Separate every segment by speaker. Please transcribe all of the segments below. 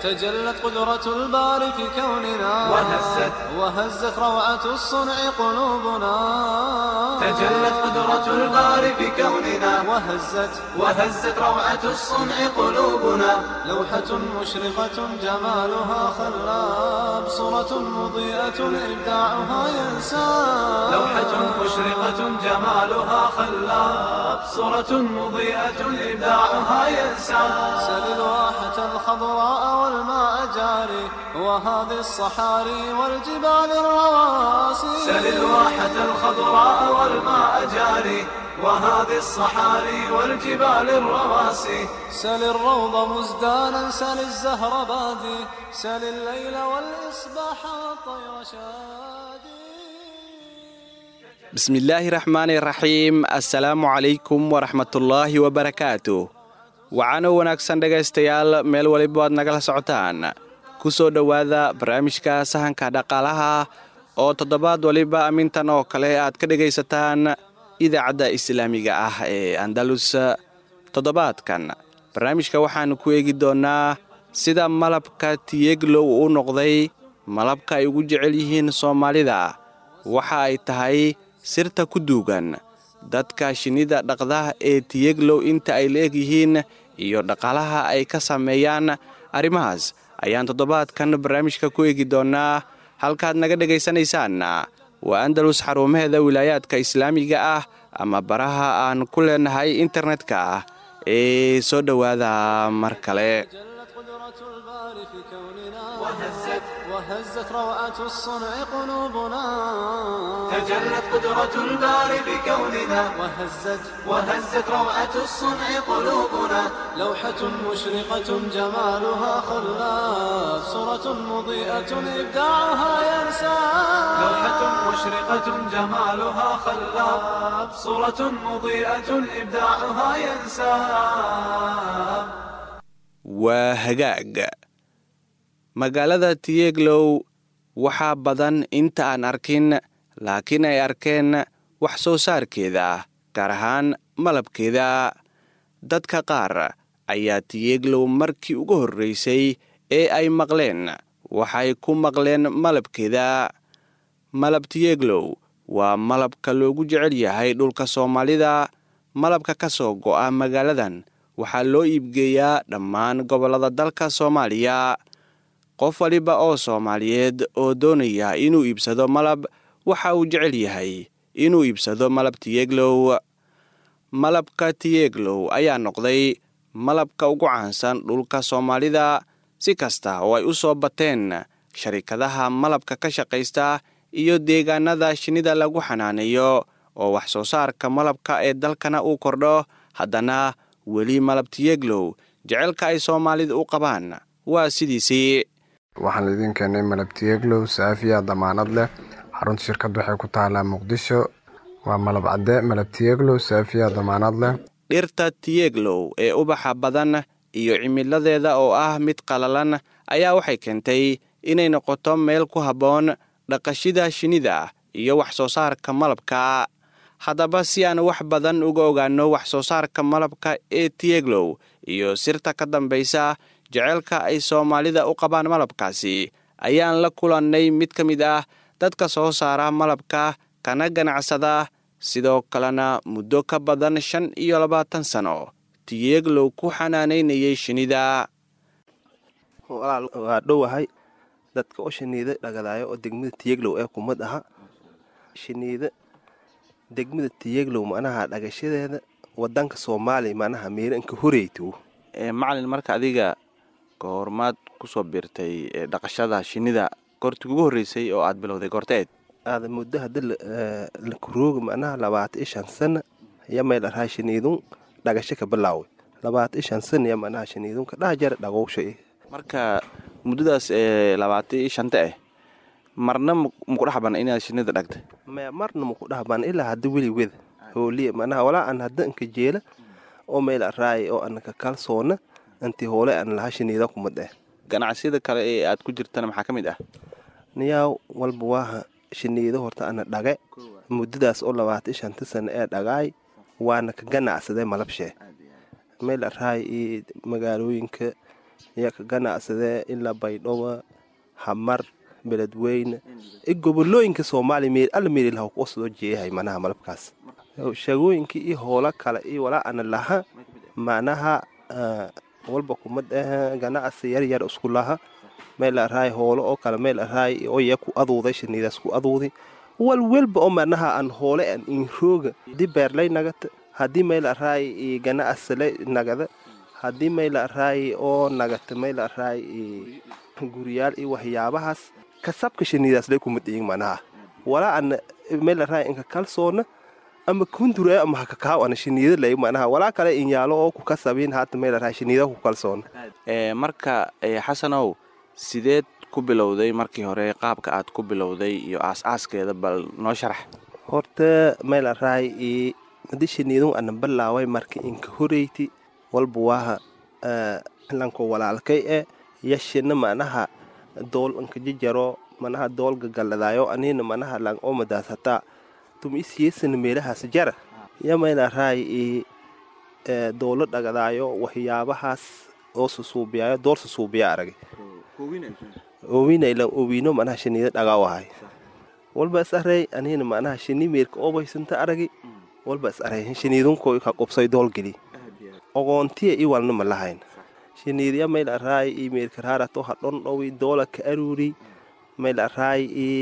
Speaker 1: تجلت قدرة الباري في كوننا وهزت روعة الصنع قلوبنا. تجلت قدرة الباري في كوننا وهزت روعة الصنع قلوبنا. لوحة مشرقة جمالها خلاب، صورة مضيئة إبداعها ينساب. لوحة مشرقة جمالها خلاب، صورة مضيئة إبداعها ينساب. سل الواحة الخضراء والماء جاري، وهذه الصحاري والجبال الرواسي. سل الواحة الخضراء والماء جاري، وهذه الصحاري والجبال الرواسي. سل الروض مزدانا، سل الزهر بادي، سل الليل والإصباح والطير شادي.
Speaker 2: بسم الله الرحمن الرحيم. السلام عليكم ورحمة الله وبركاته. waxaana wanaagsan dhegaystayaal meel waliba aad nagala socotaan ku soo dhowaada barnaamijka sahanka dhaqaalaha oo toddobaad waliba amintan oo kale aad ka dhegaysataan idaacadda islaamiga ah ee Andalus. toddobaadkan barnaamijka waxaanu ku eegi doonaa sida malabka tiyeglow uu noqday malabka ay ugu jecel yihiin Soomaalida, waxa ay tahay sirta ku duugan dadka shinida dhaqda ee tiyeglow inta ay leeg yihiin iyo dhaqaalaha ay ka sameeyaan. arrimahaas ayaan toddobaadkan barnaamijka ku eegi doonaa. halkaad naga dhegaysanaysaan waa Andalus, xarumaheeda wilaayaadka islaamiga ah ama baraha aan ku leenahay internetka ee soo dhowaada mar kale.
Speaker 1: وهزت روعة الصنع قلوبنا. تجلت قدرة الباري بكوننا وهزت روعة الصنع قلوبنا. لوحة مشرقة جمالها خلاف، صورة مضيئة إبداعها ينساب. لوحة مشرقة جمالها خلاف، صورة مضيئة إبداعها ينساب.
Speaker 2: وهجاج magaalada tiyeglow waxaa badan inta aan arkin, laakiin ay arkeen wax soo saarkeeda, gaar ahaan malabkeeda. dadka qaar ayaa tiyeglow markii ugu horreysay ee ay maqleen waxay ku maqleen malabkeeda. malab tiyeglow waa malabka loogu jecel yahay dhulka Soomaalida. malabka ka soo go'a magaaladan waxaa loo iibgeeyaa dhammaan gobollada dalka Soomaaliya. qof waliba oo Soomaaliyeed oo doonaya inuu iibsado malab waxa uu jecel yahay inuu iibsado malab tiyeglow. malabka tiyeglow ayaa noqday malabka ugu caansan dhulka Soomaalida. si kasta oo ay u soo bateen sharikadaha malabka ka shaqaysta iyo deegaanada shinida lagu xanaaneeyo oo wax soo saarka malabka ee dalkana uu kordho, haddana weli malab tiyeglow jecelka ay Soomaalida u qabaan waa sidiisii.
Speaker 3: waxaan idin keenay malab tiyeglow saafiya damaanad leh. xarunta shirkaddu waxay ku taalaa Muqdisho. waa malab cadde malab tiyeglow saafiya damaanad leh.
Speaker 2: dhirta tiyeglow ee ubaxa badan iyo cimiladeeda oo ah mid qalalan ayaa waxay keentay inay noqoto meel ku habboon dhaqashada shinida iyo wax soo saarka malabka. haddaba si aan wax badan uga ogaano wax soo saarka malabka ee tiyeglow iyo sirta ka dambaysa jecelka ay Soomaalida u qabaan malabkaasi, ayaan la kulannay mid ka mid ah dadka soo saara malabka kana ganacsada, sidoo kalena muddo ka badan 25 sano tiyeglow ku xanaanaynayay shinida.
Speaker 4: waa dhowahay dadka oo shinida dhagadayo oo degmada tiyeglow ee kumad aha. shinida degmada tiyeglow macnaha dhagashadeeda wadanka Soomaaliya macnaha meelanka horeyto.
Speaker 2: macallin, marka adiga goormaad ku soo biirtay dhaqashada shinida goortii ugu horreysay oo aad bilowday goorteed?
Speaker 4: aada muddo hadda la kurooga macnaha 25 sano ayaa meel arhaa shinidun dhagasho ka bilaaway. 25 sano ayaa macnaha shinidun ka dhajar dhagowshay.
Speaker 2: marka muddadaas 25 marna muku dhaxban inaad shinida dhagtay?
Speaker 4: marna muku dhaxban ilaa hadda weli wada hooliye macnaha walaa aan hadda inka jeela oo meel arraay oo aan ka kalsoona intii hoole aan laha shinida kuma dheh.
Speaker 2: ganacsiyada kale ee aad ku jirtana maxaa ka mid ah?
Speaker 4: niyaa walba waa shinida horta ana dhage muddadaas oo 25 sano ee dhagaay waana ka ganacsaday malabshe. meel arraay magaalooyinka yaa ka ganacsadee ilaa baydhabo hamar beledweyne gobolooyinka soomaaliya meel alla meel ilaha ku soo jeeyahay manaha malabkaas shaqooyinkii iyo hoola kale iyo walaa ana laha manaha walba kumad ganacsi yar yar isku laha meel araay hoolo oo kale meel araay oo yaa ku aduuday shiniidaas ku aduuday walba oo manaha aan hoole aan in rooga di beerlay nagata haddii meel araay ganacsi la nagada haddii meel araay oo nagata meel araay guriyaal iyo waxyaabahaas kasabka shiniidaas lay kuma dhiin manaha walaa aan meel araay inka kalsoona ama kundura ama hakakaaw ana shiniida lay manaha walaa kale in yaalo oo ku kasabin haata meel araay shiniida ku kalsoona
Speaker 2: marka xasanow sideed ku bilowday markii hore qaabka aad ku bilowday iyo aas-aaskeeda bal noo sharax
Speaker 4: horta meel araay hadii shiniidun ana bilaaway markii inka horeyti walba waa lanko walaalkay yashina manaha dool anka jijaro manaha doolga galladaayo anina manaha lang oo madaas hataa tum isyeesana meelahaas jara ya meel araay doolo dhagadaayo waxyaabahaas oo susuubiyaayo dool susuubiya aragay oowinaylan oowino manaha shiniida dhagaa wahay walba is aray anina manaha shini meelka oobaysanta aragay walba is aray shiniidunko ka qobsay doolgeli ogoontiya i walna ma lahayn shiniidya meel araay meelka raarato hadhon dhowi doola ka aruuri meel araay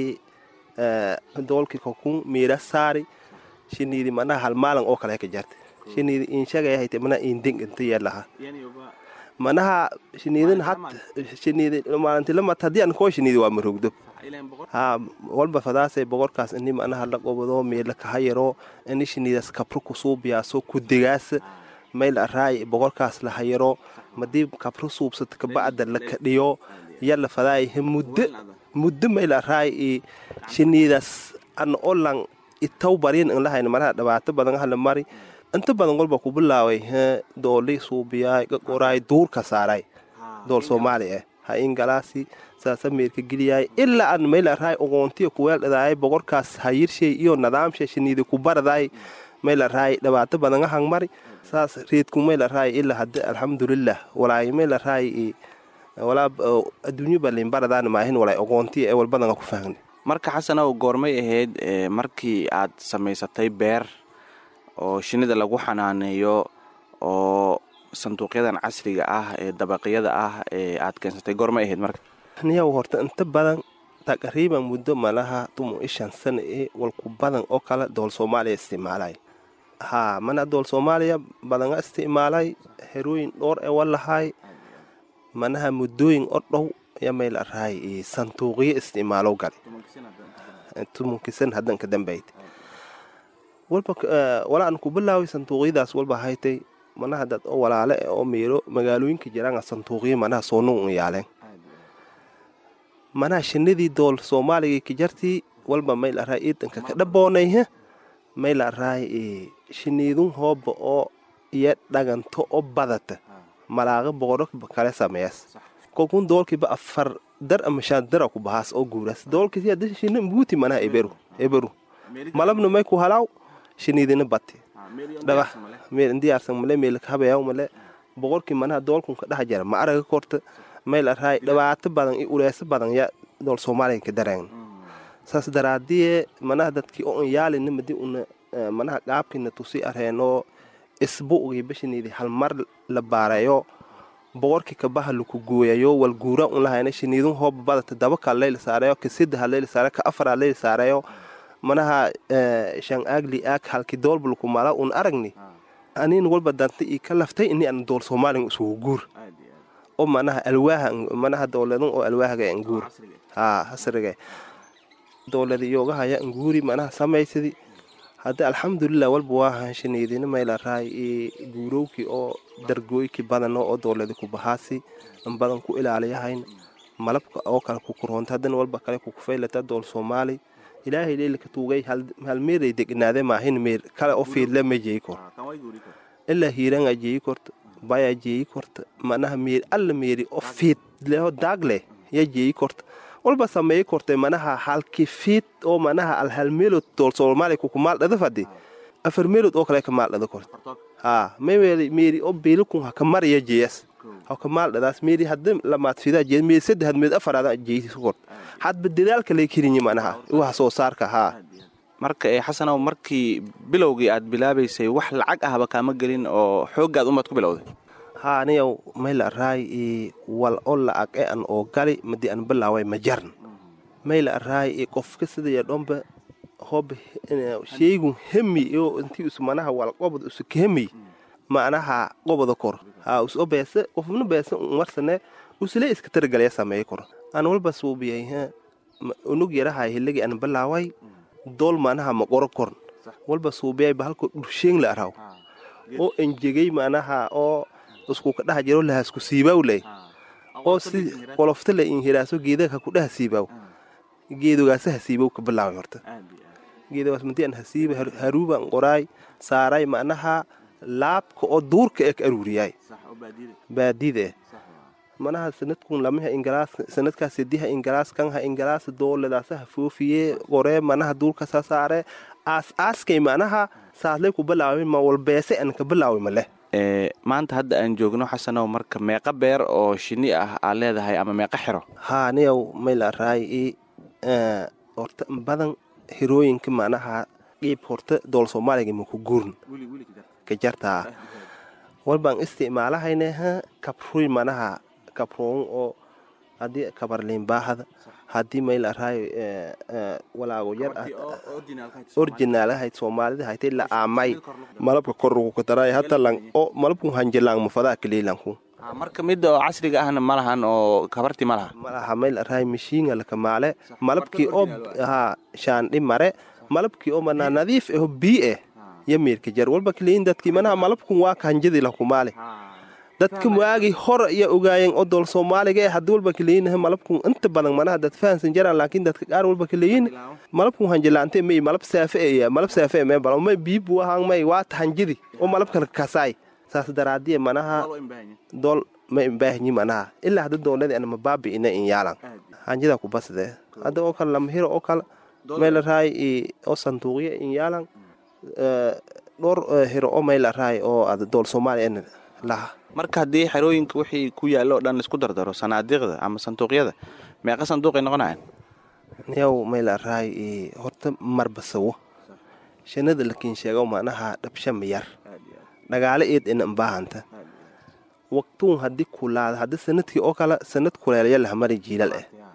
Speaker 4: doolki kokun meera saari shiniidi manaha hal maalan oo kale ka jartay shiniidi inshagay hayte manaha inding inta yeelaha manaha shiniidin hat shiniidi maalintii lama haddii aan koo shiniidi waa marugdo walba fadaasay boqorkaas ini manaha la qobado meela ka hayaro ini shiniidaas kabro ku suubiyaaso ku digaas meel araay boqorkaas la hayaro madii kabro suubsata ka bacda la kadhiyo yalla fadaay muddo meel araay shiniidaas an olan itaw barin in lahayna maraha dhawaato badan hal mari inta badan walba ku bilaaway dooli suubiyaay qoraay duurka saaray dool Soomaaliya ha ingalaasi saasa meelka giliyay illa an meel araay ogoontiyo ku weel dhadaay boqorkaas hayirshay iyo nidaamshay shiniida ku baraday meel araay dhawaato badan hang mari saas reedku meel araay illa hadda alxamdulillah walaay meel araay wala adduunyo balin baradaan maahin walaay ogoontiyo ee walbadan ku faahne
Speaker 2: marka xasanow goormay ahayd markii aad samaysatay beer oo shinida lagu xanaaneeyo oo sanduuqyadan casriga ah ee dabaqyada ah ee aad keensatay goormay ahayd marka
Speaker 4: niyow horta inta badan taqriiban muddo malaha 15 sano walku badan oo kala dool Soomaaliya isticmaalay mana dool Soomaaliya badan isticmaalay herooyin dhowr ee wallahay manaha muddooyin oo dhow ya meel araay sanduuqyo isticmaalo gal tumkisan hadan ka dambeeyay walba wala aan ku bilaaway sanduuqyadaas walba haytay manaha dad oo walaale oo meelo magaalooyinka jiraan sanduuqyo manaha soo nuun yaaleen manaha shinidii dool Soomaaliga ka jartii walba meel araay idanka ka dhaboonay meel araay shiniidun hooba oo iyo dhaganto oo badata malaaga boqorka kale sameeyas kokun doolkiiba afar dar ama shan dar ku bahaas oo guuras doolkii hadda shinid buuti manaha eberu malabna may ku halaaw shiniidina batti dhaga meel diyaarsan meel ka habeeyo male boqorkii manaha doolkun ka dhax jara ma araga korta meel araay dhawaato badan iyo uleeso badan ya dool Soomaaliya ka dareen saas daraadii manaha dadkii oo yaalina madi una manaha qaabkina tusi areeno isbuuqii bishiniidi hal mar la baarayo boqorkii ka baha lagu gooyayo wal guura un lahayna shiniidun hoob badata daba ka leel saarayo ka sidda leel saarayo ka afar leel saarayo manaha shan agli halkii doolbul ku mala un aragni anin walba danta i ka laftay in aan dool Soomaaliga soo guur oo manaha alwaaha manaha dawladan oo alwaahaga aan guur hasriga dawladii yooga haya aan guuri manaha sameeyay hadda alxamdulillah walba waa shiniidina meel araay guurowki oo dargooyki badan oo dawladda ku bahaasi in badan ku ilaaliyahayn malabka oo kala ku koronta hadan walba kale ku faylata dool Soomaali ilaahay leelka tuugay hal meeray degnaade maahin meel kale oo fiidle ma jeey kor illa hiiran ajey korta baya jeey korta manaha meel alla meeri oo fiid leeyo daagle ya jeey korta walba sameey kortay manaha halkii fiid oo manaha al hal meelod dool Soomaali ku maal dhada fadi afar meelod oo kale ka maal dhada korta meeri oo beelku ha ka mariya jeeyas hawka maal dhadaas meeri hadda lamaad fidaa jeed meed saddex meed afaraad jeeysi kor hadba dadaalka lay kirinyi macnaha wax soo saarka
Speaker 2: marka xasanow markii bilowgii aad bilaabaysay wax lacag ahba kaama gelin oo xooggaad umad ku bilowday
Speaker 4: aniyow mayla raay wal oo lacag aan oo gali madi aan bilaaway ma jarn mayla raay qofka sidii dhanba hoob sheygu hemi iyo intii usmanaha wal qobod isu kemi macnaha qobada kor usoo beesa qofna beesa marsane uslee iska targalaya sameey kor aan walba suubiyay unug yaraha hiligi aan bilaaway dool macnaha ma qoro korn walba suubiyay bahalko dhursheeng la araw oo enjegay macnaha oo isku ka dhax jiro la isku siibaw leh oo si qolofta la in hiraaso geedaha ku dhax siibaw geedugaas hasiibow ka bilaaway horta geedaas midii aan hasiiba haruuba qoraay saaray macnaha laabka oo duurka ee aruuriyay baadide manaha sanadkun lamaha ingalaas sanadkaas diha ingalaas kan ha ingalaas dowladaas foofiye qoree manaha duurka saare aaskay manaha saadlay ku bilaaway ma walbeese aan ka bilaaway ma leh
Speaker 2: maanta hadda aan joogno xasanow marka meeqa beer oo shinni ah aad leedahay ama meeqa xiro
Speaker 4: aniyow mayla raay horta badan hirooyinka manaha qiib horta dool Soomaaliga ma ku guurn ka jartaa walbaan isticmaalahayna kabruy manaha kabroon oo hadii kabarleen baahada hadii mayla raay walaago yar original ahayd Soomaalida haytay la aamay malabka kor ugu daray hata lan oo malabku hanjelaan ma fadaa kaleelanku
Speaker 2: marka mid oo casriga ahna malahan oo kabarti malaha
Speaker 4: mayl raay mishiinga la kamaale malabkii oo shaandhi mare malabkii oo mana nadiif ah bi'e yamirka jar walba kaleeyin dadkii mana malabku waa kanjidi la kumaale dadka waagi hor iyo ogaayeen oo dool Soomaaliga hadii walba kaleeyin malabku inta badan mana dad fahansan jaraan laakiin dadka qaar walba kaleeyin malabku hanjelaante may malab saafe may bal may biibu ahaan may waa hanjidi oo malabka ka kaasay saas daraadiye manaha dool ma imbaahni manaha illa hada doolada aan mabaabi ina in yaalan hanjida ku basde hada oo kala lamhiro oo kala meel raay oo sanduuqyo in yaalan dhor hiro oo meel raay oo ad dool Soomaaliya la
Speaker 2: marka hadii xirooyinka wixii ku yaalo dhan isku dardaro sanaadiqda ama sanduuqyada meeqa sanduuq ay noqonayaan
Speaker 4: yow meel raay horta marbasawo shanada laakiin sheego manaha dhabsha miyar dhagaale in baahanta waqtuun hadii kulaad hadii sanadkii oo kala sanad kuleelaya la mari jiilal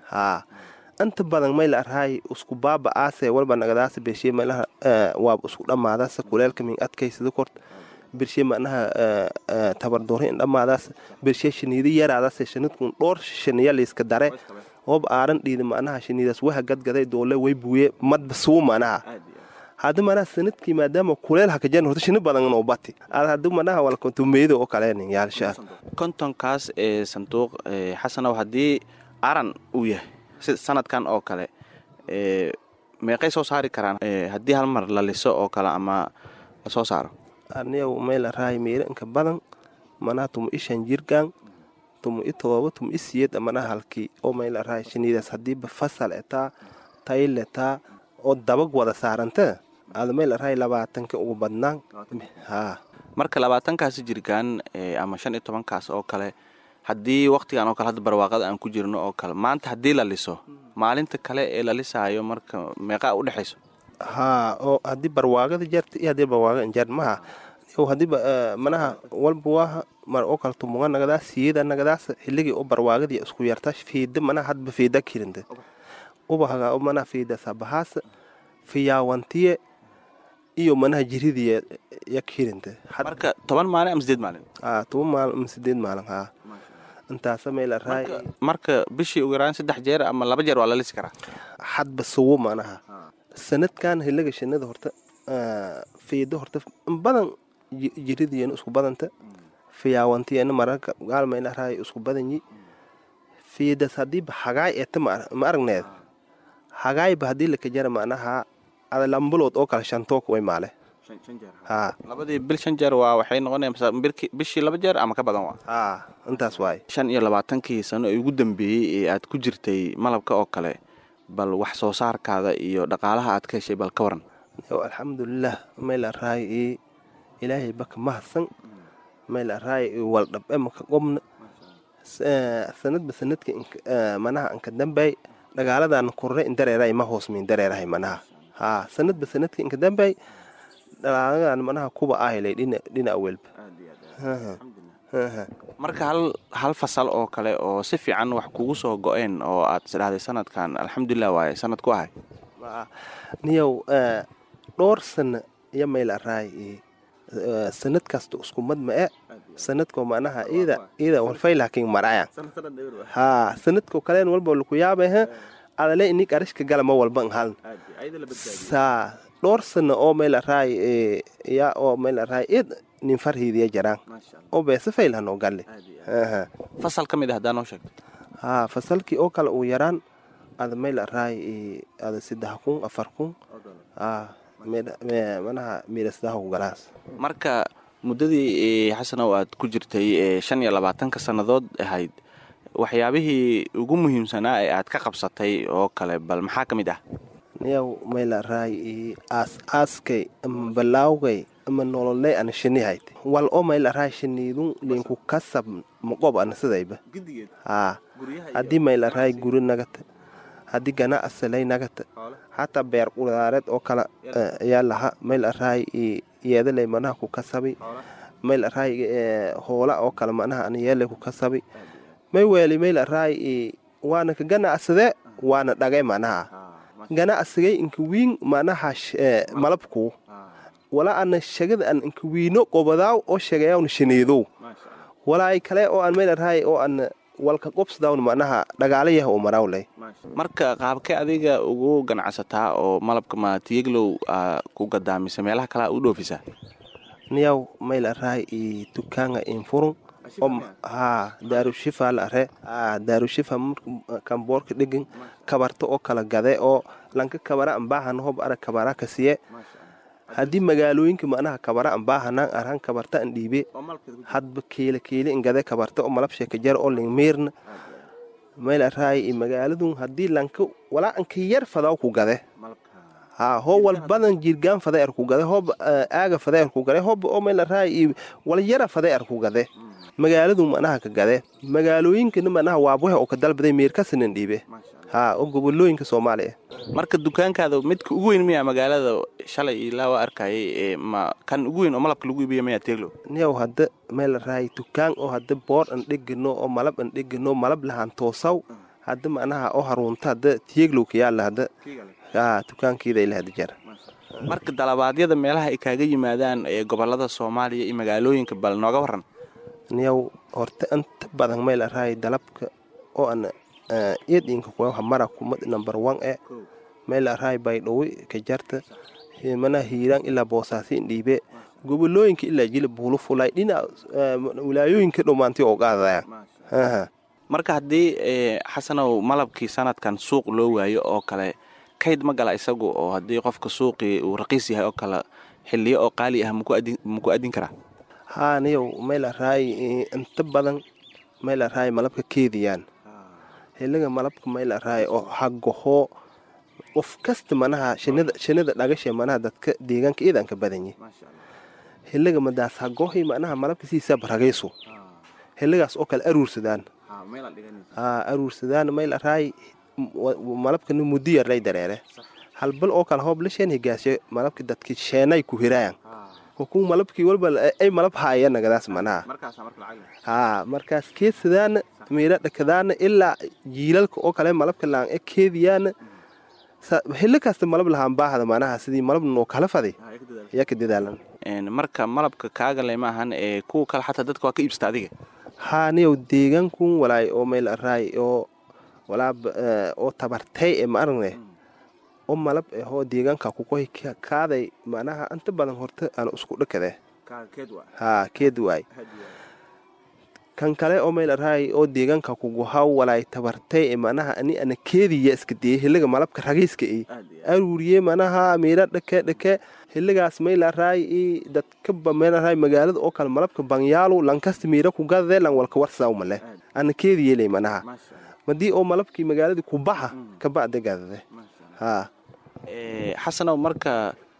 Speaker 4: anta badan meel raay isku baaba aasay walba nagadaas beeshay meelaha waa isku dhamaadaas kuleelka min adkaysada kort beeshay manaha tabardoore dhamaadaas beeshay shiniidi yaraadaas shanadkun dhowr shaniya la iska dare oo aaran dhiid manaha shiniidaas waxa gadgaday doole way buuye madba soo manaha hada mana sanadkii maadaama kuleel hakajan horta shini badan oo bati hada manaha wal kontumeedo oo kale in yaalsha
Speaker 2: kontonkaas sanduuq xasanow hadii aran uu yahay sanadkan oo kale meeqay soo saari karaan hadii hal mar la liso oo kale ama la soo saaro
Speaker 4: aniyow meel raay meeranka badan mana tum ishan jirgan tum itooba tum isiyad mana halkii oo meel raay shiniidaas hadii fasal eta tayleta oo dabag wada saaranta aad meel raay 20 ugu badnaan
Speaker 2: marka 20kaas jirgaan ama 15kaas oo kale hadii waqtigan oo kale hadda barwaaqada aan ku jirno oo kale maanta hadii la liso maalinta kale ee la lisaayo marka meeqa u dhaxayso
Speaker 4: oo hadii barwaaqada jarta iyo hadii barwaaqada jar ma oo hadii manaha walba waa mar oo kale tumuga nagadaas siida nagadaas xiligi oo barwaaqada isku yarta fiida mana hadba fiida kirinta ubahaga oo mana fiida sabahaas fiyawantiye iyo manaha jiridiye ya kirinta
Speaker 2: marka 10 maalin ama 8 maalin
Speaker 4: 10 maalin ama 8 maalin inta sameel raay
Speaker 2: marka bishii ugu yaraan 3 jeer ama 2 jeer waa la lisi karaa
Speaker 4: hadba soo manaha sanadkan hiliga shinida horta fiida horta badan jiridiye isku badanta fiyawantiye marka gaalmayna raay isku badanyi fiida hadii xagaay ee ma aragneed xagaay hadii la ka jara manaha ada lambulood oo kala shantook way maale
Speaker 2: 5 jeer labadii bil 5 jeer waa waxay noqonaysaa bishii 2 jeer ama ka badan waa
Speaker 4: intaas waay
Speaker 2: 25 sano ee ugu dambeeyay ee aad ku jirtay malabka oo kale bal wax soo saarkaada iyo dhaqaalaha aad ka heshay bal ka waran
Speaker 4: alxamdulillah meel raay ilaahay baka mahsan meel raay wal dhab ma ka qomna sanadba sanadka manaha anka dambay dagaaladan kurre in dareeray ma hoos min dareerahay manaha sanadba sanadka inka dambay dagaaladan manaha kuba ahelay dhina awelba
Speaker 2: marka hal fasal oo kale oo si fiican wax kugu soo go'een oo aad isdhahday sanadkan alxamdulilah waaye sanad ku ahay
Speaker 4: niyow dhowr sana iyo mayl araay sanad kasta isku mad ma sanadko manaha ida walfay laakiin maraya sanadko kaleen walba lagu yaabay adale inig arishka gala ma walba hal dhowr sana oo mayl araay oo mayl araay nin farhiidiya jaraan oo beesa faylan oo galle
Speaker 2: fasal kamid ah hadaan oo sheegto
Speaker 4: fasalkii oo kale uu yaraan ada mayl araay ada 3,000 4,000 manaha miirasdaha galaas
Speaker 2: marka muddadii xasanow aad ku jirtay 25 sannadood ahayd waxyaabihii ugu muhiimsanaa ee aad ka qabsatay oo kale bal maxaa ka mid ah
Speaker 4: niyow mayl araay aaskay ama balaawgay ama nololay ana shinihayd wal oo mayl araay shiniidun linku kasab maqob ana sidayba haddii mayl araay guri nagata haddii ganacsalay nagata hataa beer qudaareed oo kale ayaa laha mayl araay yeedalay manaha ku kasabi mayl araay hoola oo kale manaha ana yeelay ku kasabi may weeli mayl araay waana ka ganacsade waana dhagay manaha ganacsigay inka wiin manaha malabku wala ana shagada an inka wiino qobadaaw oo shagayaawna shiniidow walaay kale oo aan mayl araay oo aan walka qobsadawn manaha dhagaalayah oo marawlay
Speaker 2: marka qaabkee adiga ugu ganacsataa oo malabka ma Tiyaglow ku gadaamisa meelaha kale u dhoofisa
Speaker 4: niyow mayl araay dukaanga in furun daaru shifa la are daaru shifa kan boorka dhigin kabarto oo kala gade oo lanka kabara aan baahan hob ara kabara ka siye haddii magaalooyinka manaha kabara aan baahanaan arhan kabarta aan dhiibe hadba keele in gade kabarta oo malab sheeka jar oo lingmeerna mayl araay magaaladun haddii lanka walaa anka yar fadaw ku gade hoo wal badan jirgaan faday ar ku gade hoob aaga faday ar ku gade hoob oo mayl araay wal yara faday ar ku gade magaaladun manaha ka gade magaalooyinkana manaha waabuhe oo ka dalbaday meerkasanan dhiibe oo gobolooyinka Soomaaliya
Speaker 2: marka dukaankaada midka ugu weyn miyaa magaalada shalay ilaa waa arkayay ma kan ugu weyn oo malabka lagu iibiyo miyaa Tiyaglow
Speaker 4: niyow hadda mayl araay dukaan oo hadda boor aan dhigno oo malab aan dhigno malab lahaan toosaw hadda manaha oo harunta hadda Tiyaglow ka yaala hadda dukaankeeda ilaa hadda jar
Speaker 2: marka dalabaadyada meelaha ay kaaga yimaadaan ee gobolada Soomaaliya iyo magaalooyinka bal nooga waran
Speaker 4: niyow horta inta badan mayl araay dalabka oo aan yadinka ku mara kumad number 1 mayl araay bay dhowi ka jarta mana hiiraan ilaa Boosaaso dhiibe gobolooyinka ilaa Jilib buulu fulay dhina wilaayooyinka dhumaantii oo qaadaya
Speaker 2: marka haddii xasanow malabkii sanadkan suuq loo waayo oo kale kayd ma gala isagu oo haddii qofka suuqii uu raqiis yahay oo kale xilliyo oo qaali ah muku adin karaa
Speaker 4: niyow mayl araay inta badan mayl araay malabka keediyaan xilliga malabka mayl araay oo xaqo qof kasta manaha shinida dhagashay manaha dadka deegaanka iidanka badan yahay xilliga madaas xaqohi manaha malabka siisa baragayso xilligaas oo kale aruursadaan mayl araay malabka muddo yar lay dareere halbal oo kale hoob la sheen higaashay malabka dadka sheenay ku hirayaan ku malabkii walba ay malab haayeen nagadaas manaha markaas keedsadaan meera dhakadaan ilaa jiilalka oo kale malabka laan keediyaan xilli kasta malab lahaan baahda manaha sidii malab noo kala faday ayaa ka dadaalan
Speaker 2: marka malabka kaaga leh maahan kuwa kale xataa dadka waa ka iibsata adiga
Speaker 4: niyow deegaankun walaay oo mayl araay oo walaab oo tabartay ma aragne oo malab oo deegaanka ku koy kaaday manaha inta badan horta aan isku dhakade keed waay kan kale oo mayl araay oo deegaanka ku gohaw walaay tabartay manaha ana keediya iska deeyay xilliga malabka ragiiska aruuriye manaha meera dhake xilligaas mayl araay dadka mayl araay magaalada oo kale malabka banyaalo lankasta meera ku gadade lan walka warsaw male ana keediye leh manaha madii oo malabkii magaalada ku baxa ka baad gadade
Speaker 2: xasanow marka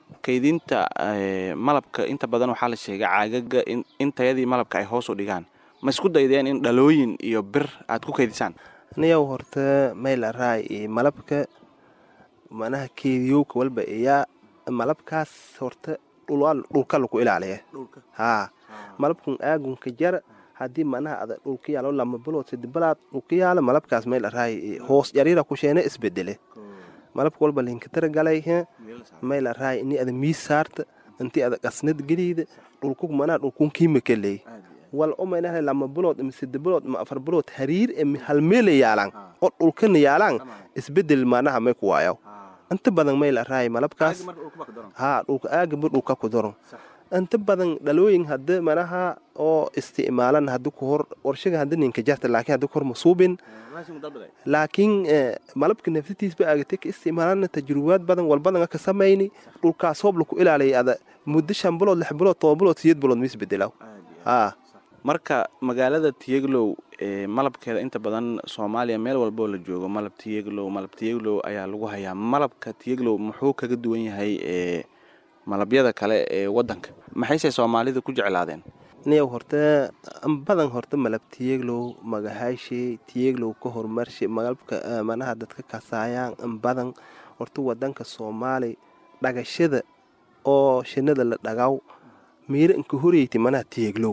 Speaker 2: kaydinta malabka inta badan waxaa la sheegay caagaga in tayadii malabka ay hoos u dhigaan ma isku daydeen in dhalooyin iyo bir aad ku kaydisaan
Speaker 4: niyow horta mayl araay malabka manaha keediyowka walba iyaa malabkaas horta dhulka lagu ilaaliya haa malabkun aagunka jar haddii manaha ada dhulka yaalo lama bilood saddex bilood dhulka yaalo malabkaas mayl araay hoos yariira ku sheena isbedele malabka walba linka taragalay mayl araay ini ada miis saarta intii ada qasnad geliida dhulku manaha dhulkun kiimika leey wal umaynahay lama bilood ama saddex bilood ama afar bilood hariir hal meel yaalan oo dhulkan yaalan isbedel manaha may ku waayo inta badan mayl araay malabkaas haa dhulka aagaba dhulka ku daro inta badan dhalooyin hadda manaha oo isticmaalan hadda ku hor warshaga hadda ninka jarta laakiin hadda ku hor masuubin laakiin malabka naftiisba aagtay ka isticmaalan tajrubaad badan wal badan ka sameeyni dhulkaas hoob lagu ilaaliyay ada muddo 5 bilood 6 bilood 7 bilood 8 bilood mis bedelaw haa
Speaker 2: marka magaalada Tiyaglow malabkeeda inta badan Soomaaliya meel walba la joogo malab Tiyaglow ayaa lagu hayaa malabka Tiyaglow muxuu kaga duwan yahay malabyada kale ee wadanka maxay Soomaalida ku jeclaadeen
Speaker 4: niyow horta badan horta malab Tiyaglow magahayshi Tiyaglow ka horumarshay malabka manaha dadka kasaayaan badan horta wadanka Soomaali dhagashada oo shinada la dhagaw miiranka horeeyay manaha Tiyaglow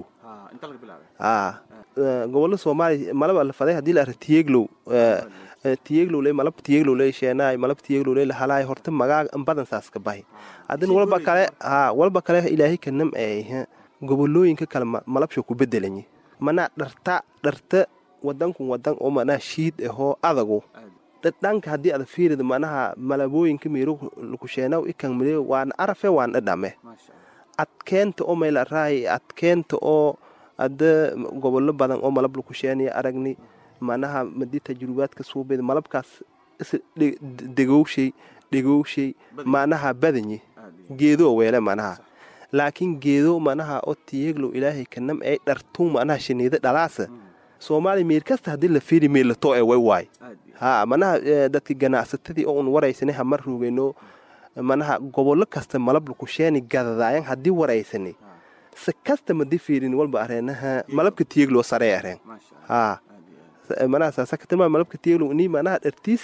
Speaker 4: gobolada Soomaali malab la faday hadii la Tiyaglow Tiyaglow lay malab Tiyaglow lay sheenay malab Tiyaglow lay halaay horta magac badan saas ka bahay hadin walba kale ilaahay ka nam ay gobolooyinka kale malabsho ku bedelanyi mana dharta wadanku wadan oo mana shiid ahoo adagu daddanka hadii aad fiirido manaha malabooyinka miiro ku sheenaw ikan miiro waan arafe waan dhadhame adkeenta oo meel araay adkeenta oo ada gobollo badan oo malab lagu sheenay aragni manaha madi tajrubaadka suubeed malabkaas degowshay manaha badanyi geedo weele manaha laakiin geedo manaha oo Tiyaglow ilaahay kanam ay dhartuu manaha shinida dhalaasa Soomaali meel kasta hadii la fiiri meel to ay way haa manaha dadka ganacsatadii oo waraysanay hamar ruugayno manaha gobollo kasta malab lagu sheenay gadadaayan hadii waraysanay sakasta madi fiirin walba areenaha malabka Tiyaglow sare areen haa manaha sakatama malabka Tiyaglow ni manaha dhartiis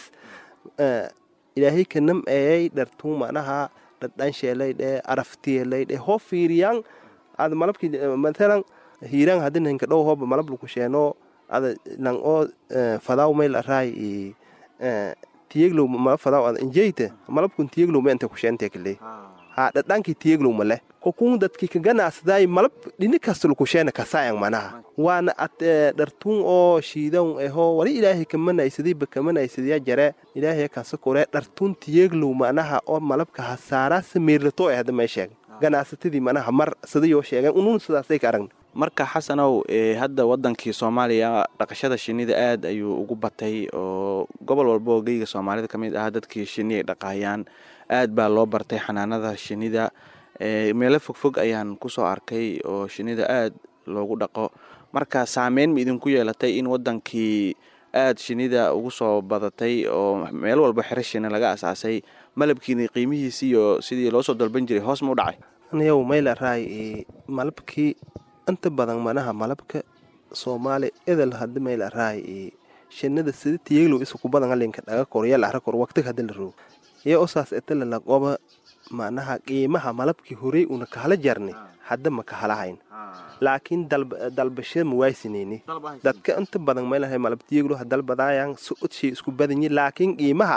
Speaker 4: ilaahay kanam ay dhartuu manaha dadaan sheelay araftiilay ho fiiriyaan ad malabki mesela hiiraan hadin hinka dhow hoob malab lagu sheeno ad lan oo fadaaw meel araay Tiyaglow ma fadaaw ad injeeyte malabkun Tiyaglow ma inta ku sheentay kale ha dadaankii Tiyaglow ma leh kokun dadkii ka ganacsaday malab dhinikasta lagu sheena ka saayang manaha waana at dhartuun oo shiidan eho wali ilaahay kamanaysadii bakamanaysadii jare ilaahay ka sokore dhartuun Tiyaglow manaha oo malabka hasaara sameerto ay hada meesha ganacsatadii manaha mar sidii oo sheegay unun sidaasay ka aragn
Speaker 2: marka xasanow hadda wadankii Soomaaliya dhaqashada shinida aad ayuu ugu batay oo gobol walba oo geeyga Soomaalida kamid ah dadkii shinida dhaqayaan aad baa loo bartay xanaanada shinida meel fog ayaan ku soo arkay oo shinida aad loogu dhaqo marka saameyn ma idinku yeelatay in wadankii aad shinida ugu soo badatay oo meel walba xirashina laga asaasay malabkiina qiimihiisa iyo sidii loo soo dalban jiray hoos ma u dhacay
Speaker 4: aniyow meel araay malabkii inta badan manaha malabka Soomaali idil hadda meel araay shinida sida Tiyaglow isu ku badan linka dhaga koryal arakor waqtiga hadda la roo iyo osaas etala la qoba manaha qiimaha malabkii horey una kala jarnay hadda ma ka halahayn laakiin dalbashada ma waysinayni dadka inta badan meelahay malab Tiyaglow dalbadayaan suudshi isku badan yihiin laakiin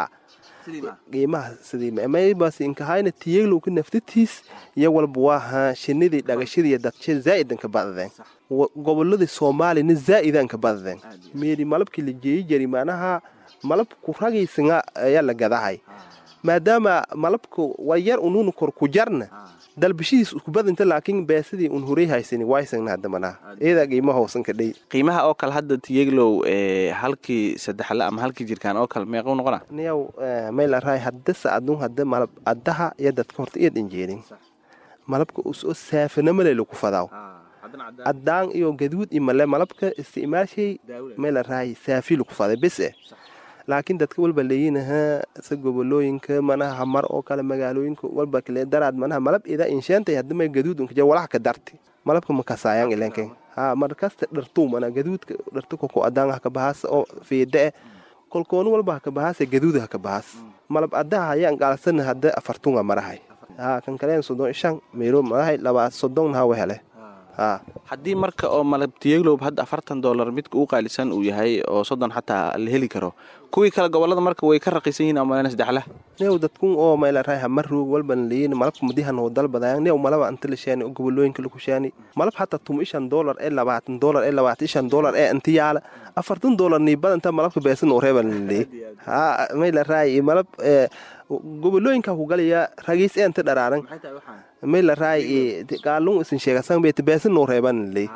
Speaker 4: qiimaha sidii ma baas in ka hayna Tiyaglow ka naftitiis iyo walba waa shinidii dhagashadii dadka zaa'idan ka badadeen gobolladii Soomaaliya zaa'idan ka badadeen meeri malabkii la jeeyay manaha malab ku ragaysan ayaa la gadahay maadaama malabku waa yar unun kor ku jarna dalbashiis isku badanta laakiin beesadii un horey haysani waysan hadda manaha eeda qiimaha hoosan ka dhig
Speaker 2: qiimaha oo kale hadda Tiyaglow halkii saddex la ama halkii jirkaan oo kale meeqo noqona
Speaker 4: niyow meel araay hadda saadun hadda malab adaha iyo dadka horta iyo injeerin malabka oo saafana meel ku fadaaw adaan iyo gaduud imale malabka isticmaashay meel araay saafi ku faday bas laakiin dadka walba leeyinaha gobolooyinka manaha mar oo kale magaalooyinka walba kale daraad manaha malab ida inshaantay hadda ma gaduud unka walax ka darti malabka ma kasaayaan ilaankeen markasta dhartuu mana gaduudka dhartu ku adaan ka bahas oo fiide kolkoon walba ka bahas gaduud ka bahas malab adaa ayaan gaalsan hadda afartunga marahay kan kale sodon shan meelo marahay laba sodon ha wehele
Speaker 2: haddii marka oo malab Tiyaglow hadda $40 midka uu qaalisan uu yahay oo 30 xataa la heli karo kuwii kala gobolada marka way ka raqiisan yihiin ama la saddexla
Speaker 4: neew dadku oo meel raayha marruug walban leeyeen malabka mudihan oo dalbadayaan neew malaba inta la sheeni gobolooyinka lagu sheeni malab xataa $15 ee $20 ee $25 ee inta yaala $40 ni badanta malabka beesan oo reeban leey meel raay malab gobolooyinka ku galaya ragiis ee inta dharaaran meel raay qaalun isin sheegasan beet beesan oo reeban leey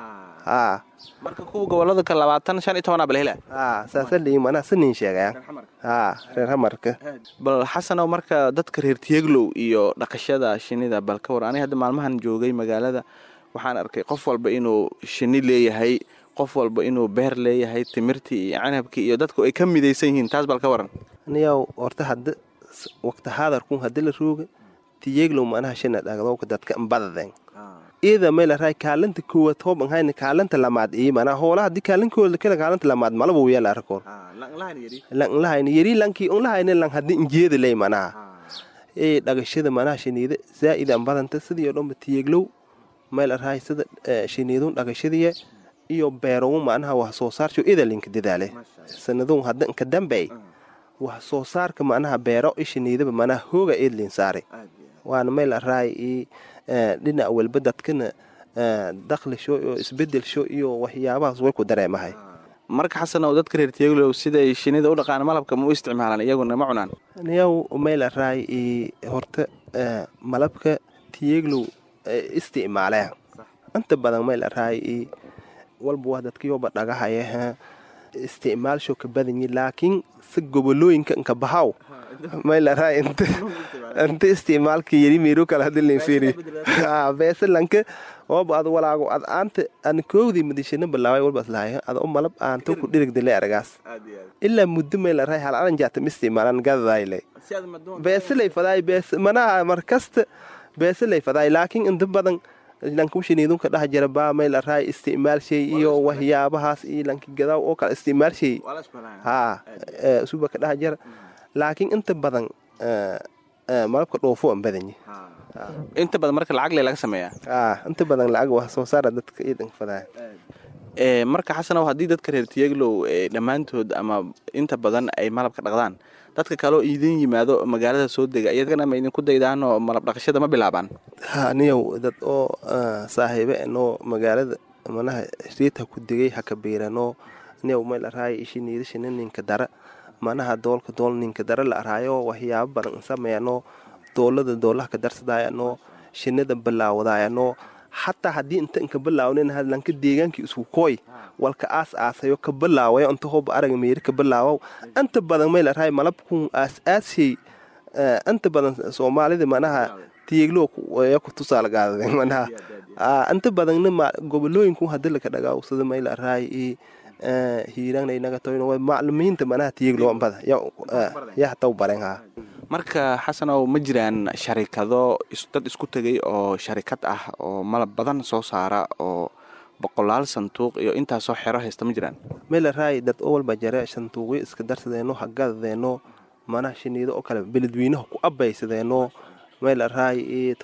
Speaker 2: marka kuwa gobolada ka 25 bal hela
Speaker 4: saasali mana sanin sheegayaan reer marka
Speaker 2: bal xasanow marka dadka reer Tiyaglow iyo dhaqashada shinida bal ka war aniga hadda maalmahan joogay magaalada waxaan arkay qof walba inuu shini leeyahay qof walba inuu beer leeyahay timirtii iyo canabkii iyo dadku ay ka midaysan yihiin taas bal ka waran
Speaker 4: niyow horta hadda waqti haadarku hadda la rooga Tiyaglow mana shina dhaqdo dadka badadeen ida meel raay kaalanta kuwa tooban hayna kaalanta lamaad mana hoolaha di kaalankooda kala kaalanta lamaad malabo weel arkoor lan lahayn yari lanki on lahayn lan hadii injeeda leey mana dhagashada mana shiniida zaid aan badanta sidii dhanba Tiyaglow meel raay sida shiniidun dhagashadiye iyo beerow mana wax soo saarsho ida link dadaale sanadun hadda ka dambeey wax soo saarka mana beero shiniida mana hooga idlin saare waan meel raay dhinac walba dadkana dakhli soo iyo isbedel soo iyo waxyaabahaas way ku dareemahay
Speaker 2: marka xasanow dadka reer Tiyaglow sida ay shinida u dhaqaan malabka ma u isticmaalaan iyaguna ma cunaan
Speaker 4: niyow meel raay horta malabka Tiyaglow isticmaalaan inta badan meel raay walba dadkii oo dhagaxaya isticmaal soo ka badan laakiin si gobolooyinka ka bahaw meel raay inta isticmaalka yari meero kala hadalin fiiri beesalanka oo baad walaago ad aanta an koowdi madishina bilaaway walba islaahay ad oo malab aanta ku dhirigdilay aragaas illa muddo meel raay hal aran jaata isticmaalan gadayle beesalay faday bees mana markasta beesalay faday laakiin inta badan lanku shiniidun ka dhax jira baa meel raay isticmaal shay iyo waxyaabahaas lanki gadaw oo kala isticmaal shay suuba ka dhax jira laakiin inta badan malabka dhoofo aan badan
Speaker 2: inta badan marka lacag laga sameeyaa
Speaker 4: inta badan lacag wax soo saar dadka iidan fadaa
Speaker 2: marka xasanow hadii dadka reer Tiyaglow dhamaantood ama inta badan ay malabka dhaqdaan dadka kale oo idin yimaado magaalada soo dega iyagana ma idin ku daydaan oo malab dhaqashada ma bilaabaan
Speaker 4: niyow dad oo saaxiibo oo magaalada manaha reeta ku degay ha ka beerano niyow meel raay shiniida shinaninka dara manaha doolka doolninka dara la araayo waxyaabo badan sameeyano doolaha ka darsadayano shinida bilaawdayano hatta hadii inta bilaawnin hadlanka deegaankii isku kooy walka aasayo ka bilaawayo inta hoob arag meeri ka bilaawo anta badan meel raay malabku aasay anta badan Soomaalida manaha Tiyaglow way ku tusaal gaadeen manaha anta badan gobolooyinku hadda la ka dhagaaw sida meel raay hiiraan inaga tooyno way macluumiinta manaha Tiyaglow bada ya taw barenha
Speaker 2: marka xasanow ma jiraan sharikado dad isku tagay oo sharikad ah oo malab badan soo saara oo boqolaal santuuq iyo intaas soo xiro haysta ma jiraan
Speaker 4: meel raay dad oo walba jare santuuqyo iska darsadeeno hagadeeno mana shiniido oo kale beledweynaha ku abaysadeeno meel raay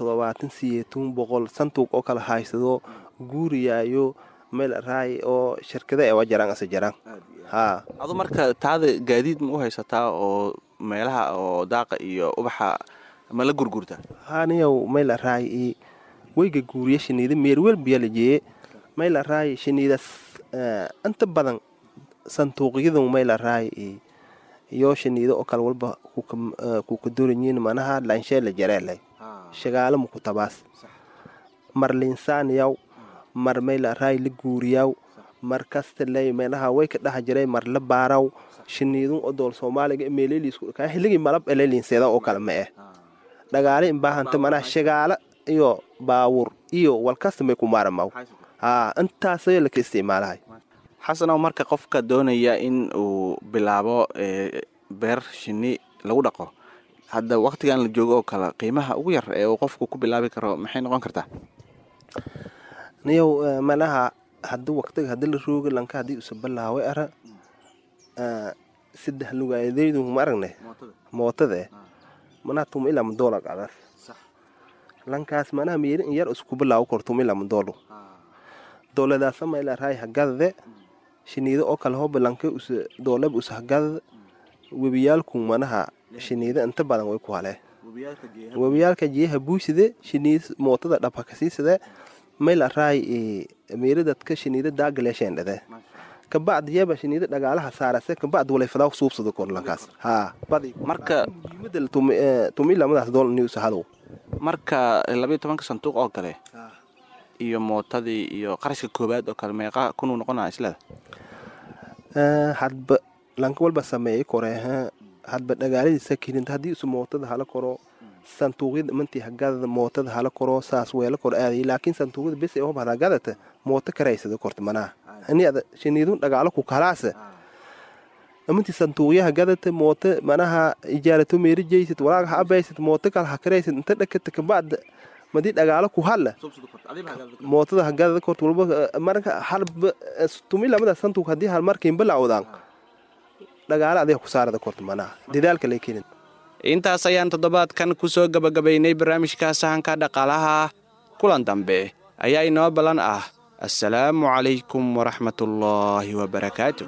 Speaker 4: 700 santuuq oo kale haysado guuriyaayo meel raay oo shirkada ay wajaraan asajaraan
Speaker 2: adu marka taada gaadiid ma u haysataa oo meelaha oo daaqa iyo ubaxa ma la gurgurta
Speaker 4: niyow meel raay wayga guuriye shiniida meerwel biyalajiye meel raay shiniidas inta badan santuuqyada meel raay iyo shiniida oo kale walba ku ka doorayeen manaha laansheela jareelay shagaalo mu ku tabaas marlinsaan yaw mar meel raay la guuriyaw mar kasta lay meelaha way ka dhax jiray mar la baaraw shiniidun oo dool Soomaaliga meeleeliisku ka xiligi malab eleelinseeda oo kale ma dhagaale in baahanta mana shagaala iyo baawur iyo walkasta may ku maarmaw intaas ay la ka isticmaalahay
Speaker 2: xasanow marka qofka doonaya in uu bilaabo beer shini lagu dhaqo hadda waqtigan la joogo oo kale qiimaha ugu yar ee uu qofku ku bilaabi karo maxay noqon kartaa
Speaker 4: niyow manaha hadda waqtiga hadda la rooga lanka haddii usa balaaway ara saddex lugaayadaydu ma aragne mootada manaa tuma ilaa $1 qadaas lankaas manaa meelin yar isku balaawo kor tuma ilaa $1 dowladaasa ma ilaa raay hagadade shiniida oo kale hooba lanka usa doolab usa hagadada webiyaalku manaha shiniida inta badan way ku halee webiyaalka jiyaha buuside shiniida mootada dhabha kasiisade mayla raay meelo dadka shiniida daagaleesheendhade kabacdi yaba shiniida dhagaalaha saarase kabacdi walayfadaa suubsado korlankaas
Speaker 2: marka
Speaker 4: tumilamadaas dool news hadow
Speaker 2: marka 12 sanduuq oo kale iyo mootadii iyo qarashka koobaad oo kale meeqa kunuu noqonaa islada
Speaker 4: hadba lanka walba sameeyay koreeha hadba dhagaaladiisa kirinta haddii isu mootada hala koro santuuqyada mantii hagada mootada hala koro saas weela kor aaday laakiin santuuqyada bes ee hoob hadagadata mooto karaysada korta manaa aniada shiniidun dhagaalo ku kalaasa amantii santuuqyaha gadata mooto manaha ijaarato meerijaysid walaaga ha abaysid mooto kale ha karaysid inta dhakata kabacda madii dhagaalo ku halla mootada hagadada korta walba marka halba tumilamada santuuq haddii hal markiin balaawdaan dhagaalo adiga ku saarada korta manaa dadaalka lay keenin
Speaker 2: intaas ayaan toddobaadkan ku soo gabagabaynay barnaamijka sahanka dhaqaalaha kulan dambe ayaa inoo ballan ah assalaamu calaykum waraxmatullaahi wabarakaatu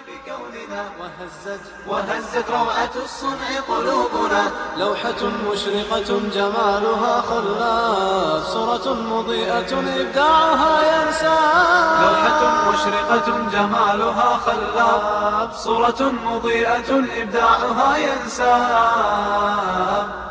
Speaker 1: وهزت روعة الصنع قلوبنا لوحة مشرقة جمالها خلاف صورة مضيئة إبداعها ينسى لوحة مشرقة جمالها خلاف صورة مضيئة إبداعها ينسى